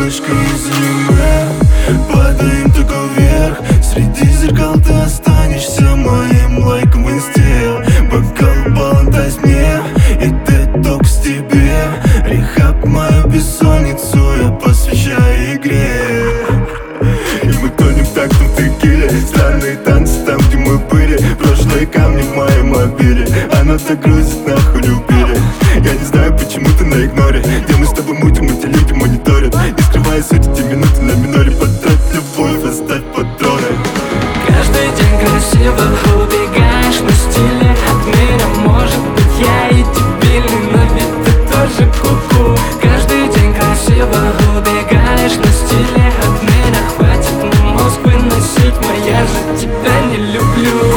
точкой из аниме. Падаем только вверх, среди зеркал ты останешься моим лайком в инсте. Бокал балантай мне, и детокс тебе. Рехаб мою бессонницу я посвящаю игре. И мы тонем в тактом текиле. Странные танцы там, где мы были. Прошлые камни в моем мобиле. Оно так грузит, нахуй любили. Я не знаю, почему ты на игноре. Где мы с тобой мутим, эти люди мониторят. Не скрывая суть, эти минуты на миноре. Потрать любовь, оставь патроны. Каждый день красиво убегаешь, но стиле от меня. Может быть, я и дебильный, но ведь ты тоже ку-ку. Каждый день красиво убегаешь, но стиле от меня. Хватит на мозг выносить, моя же тебя не люблю.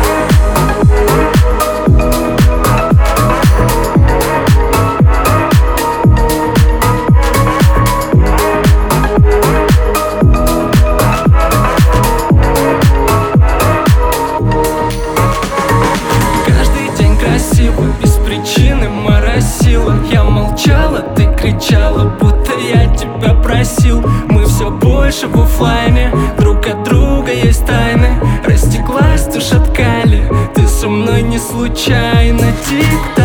Без причины моросила. Я молчала, ты кричала, будто я тебя просил. Мы все больше в оффлайне, друг от друга есть тайны. Растеклась ты шаткали, ты со мной не случайно. Тик-так.